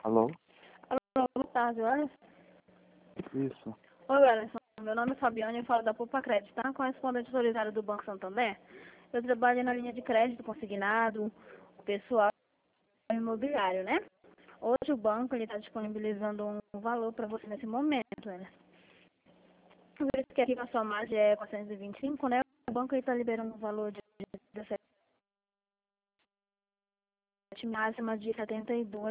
Alô? Alô, boa tarde, olha. Isso. Oi, Alisson. Meu nome é Fabiane, eu falo da Poupa Crédito, tá? Correspondente autorizado do Banco Santander. Eu trabalho na linha de crédito consignado, pessoal imobiliário, né? Hoje o banco está disponibilizando um valor para você nesse momento, né? Por isso que aqui na sua margem é 425, né? O banco está liberando um valor de 17 máxima de 72.